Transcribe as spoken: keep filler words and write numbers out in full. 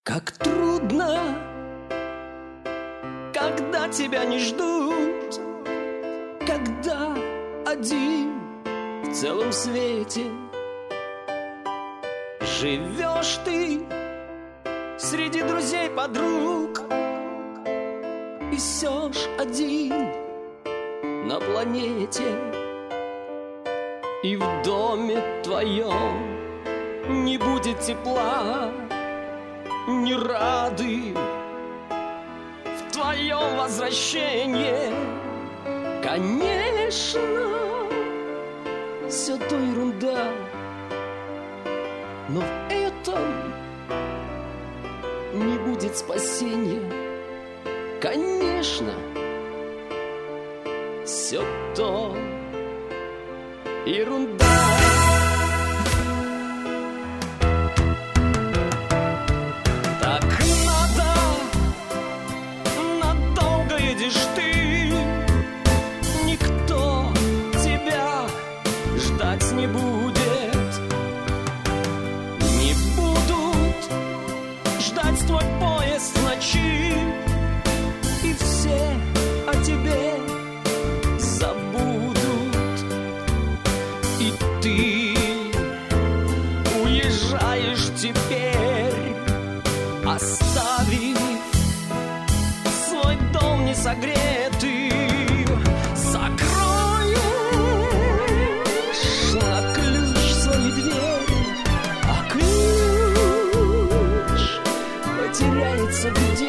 Как трудно, когда тебя не ждут, когда один в целом свете. Живешь ты среди друзей, подруг, и все ж один на планете. И в доме твоем не будет тепла, не рады в твоем возвращении. Конечно, все то ерунда, но в этом не будет спасения. Конечно, все то ерунда. Так надо, надолго едешь ты, никто тебя ждать не будет. Не будут ждать твой поезд в ночи, и все о тебе забудут. И ты уезжаешь теперь, оставив свой дом несогретый. Закроешь на ключ свои двери, а ключ потеряется где.